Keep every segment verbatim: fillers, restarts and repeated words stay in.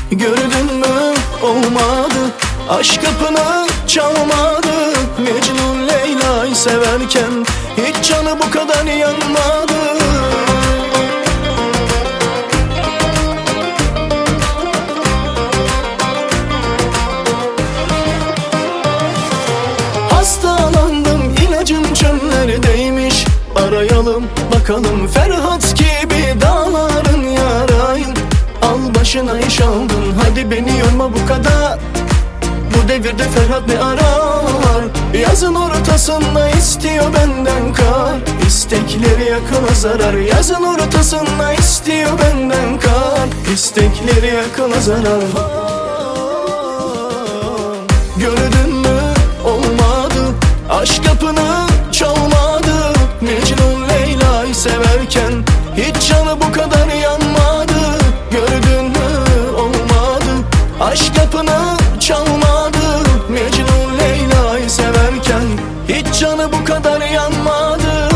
Gördün mü olmadı, aşk kapını çalmadı. Mecnun Leyla'yı severken hiç canı bu kadar yanmadı. Hastalandım, ilacım çöllerdeymiş. Arayalım bakalım, Ferhat gibi dağların yarayım. Al başına iş aldın, hadi beni yorma bu kadar. Bu devirde Ferhat ne arar? Yazın ortasında istiyor benden kar. İstekleri yakına zarar. Yazın ortasında istiyor benden kar. İstekleri yakına zarar. Gördün mü olmadı, aşk kapını çalmadı. Mecnun Leyla'yı severken hiç canı bu kadar yanmadı. Gördün mü olmadı, aşk kapını çalmadı. Mecnun Leyla'yı severken hiç canı bu kadar yanmadı.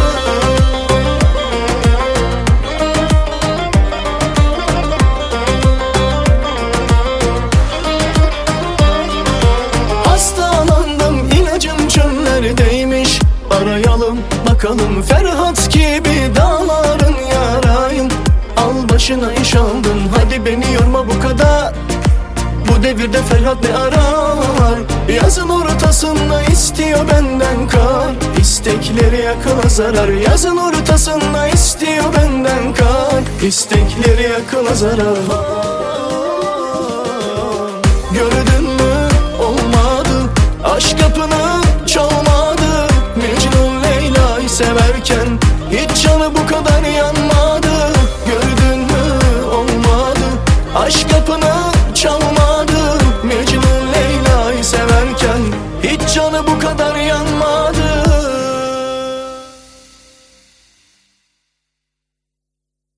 Hastalandım, ilacım çöllerdeymiş. Arayalım bakalım, Ferhat gibi dağların yarayım. Al başına iş aldın, hadi beni yorma bu kadar. Bu devirde Ferhat ne arar? Yazın ortasında istiyor benden kar. İstekleri yakına zarar. Yazın ortasında istiyor benden kar. İstekleri yakına zarar. Gördün mü olmadı, aşk kapını çalmadı. Mecnun Leyla'yı severken hiç canı bu kadar yanmadı. Gördün mü olmadı, aşk kapını çalmadı. Mecnun Leyla'yı severken hiç canı bu kadar yanmadı.